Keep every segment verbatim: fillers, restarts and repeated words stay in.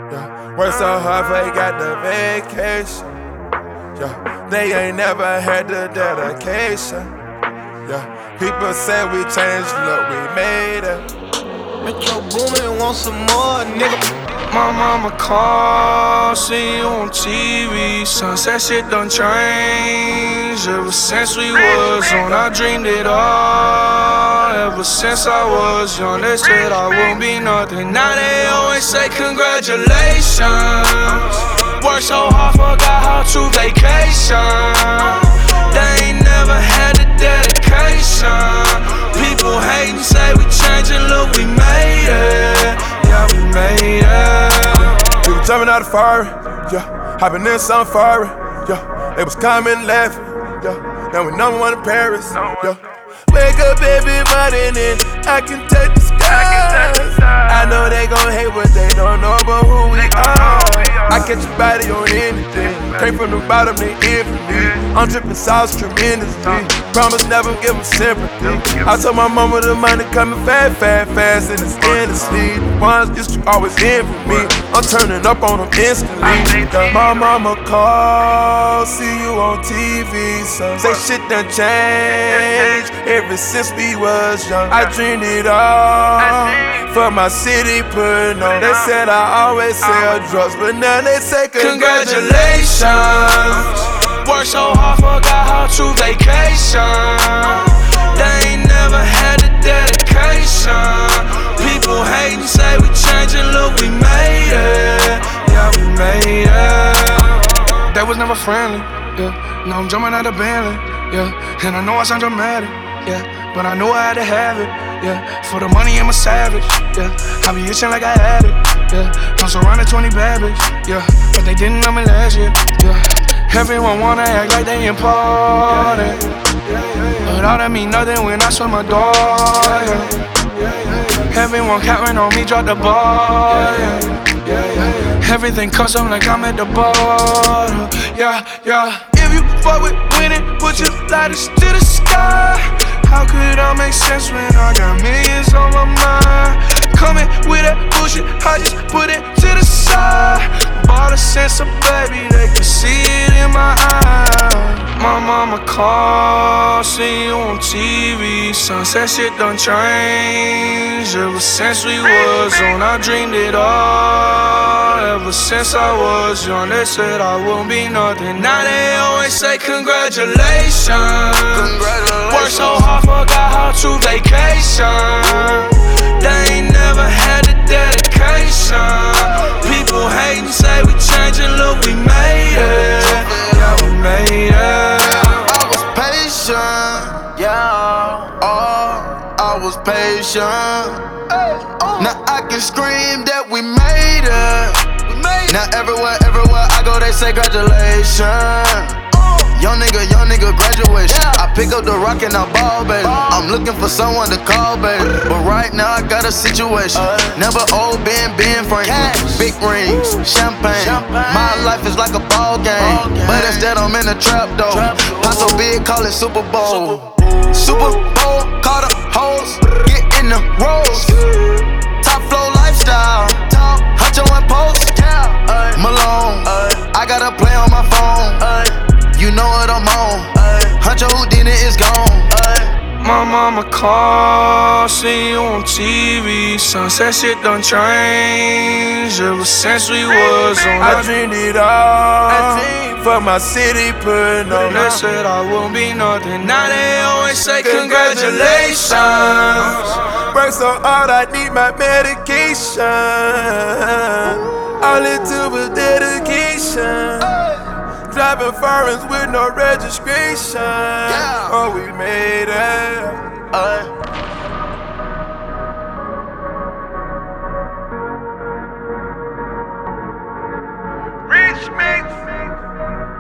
Yeah, work so hard for they got the vacation. Yeah, they ain't never had the dedication. Yeah, people say we changed, look, we made it. Metro Boomin want some more, nigga. My mama called, see you on T V. Sunset shit done changed. Ever since we was on, I dreamed it all. Ever since I was young, they said I won't be nothing. Now they always say congratulations. Worked so hard, forgot how to vacation. They ain't never had the dedication. People hatin', say we changing, look, we made it. Yeah, we made it. We was jumping out of fire, yeah. Hopping in some fire, yeah. They was coming laughing, yeah. Now we number one in Paris, yeah. Wake up every morning and I can touch the sky. I know they gon' hate what they don't know about who we are. I catch your body on anything. Came from the bottom, they in for me. I'm dripping sauce tremendously. Promise never give them sympathy. I told my mama the money coming fast, fast, fast, and it's endlessly. Ones used to always in for me. I'm turning up on them instantly. My mama called, see you on T V. So say shit done changed ever since we was young. I dreamed it all for my city putting on. They said I always sell drugs, but now they say congratulations. Worked so hard, forgot how to vacation. They ain't never had the dedication. People hatin', say we changing, look, we made it. Yeah, we made it. That was never friendly, yeah. Now I'm jumping out of Bentley, yeah. And I know I sound dramatic, yeah. But I know I had to have it, yeah. For the money, I'm a savage, yeah. I be itching like I had it, yeah. I'm surrounded twenty bad bitches, yeah. But they didn't know me last year, yeah. Everyone wanna act like they important, but all that mean nothing when I swim my door, yeah. Everyone counting on me, drop the ball, yeah. Everything custom like I'm at the border, yeah, yeah. If you fuck with winning, put your lighters to the sky. How could I make sense when I got millions on my mind? Coming with that bullshit, I just put it to the side. Bought a sense of baby, they could see it in my eyes. My mama called, see you on T V. Sunset shit done changed. Ever since we was on, I dreamed it all. Ever since I was young, they said I won't be nothing. Now they always say congratulations. Congratulations. Worked so hard, forgot how to vacation. They ain't never had the dedication. People hatin', say we changing, look, we made it. Yeah, we made it. I was patient, yeah. Oh, I was patient. Now I can scream that we made it. Now everywhere, everywhere I go, they say congratulations. Young nigga, young nigga, graduation. I pick up the rock and I ball, baby. I'm looking for someone to call, baby. But right now I got a situation. Never old Ben, Ben Franklin. Big rings, champagne. My life is like a ball game, but instead I'm in a trap though. Pop so big, call it Super Bowl. Super Bowl, call the hoes, get in the rolls. Top flow lifestyle, Huncho and Post, Malone. I got a play on my phone. You know what I'm on. Huncho Houdini is gone. My mama called, see you on T V. Sunset shit done changed. Ever since we was on, I dreamed it all for my city putting on. They said I won't be nothing. Now they always say congratulations. Work so hard, I need my medication. All it took was dedication. Driving foreigns with no registration. Yeah. Oh, we made it. Uh. Rich mix.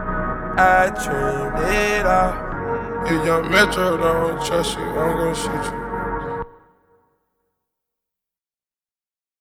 I dreamed it all. If young Metro don't trust you, I'm gonna shoot you.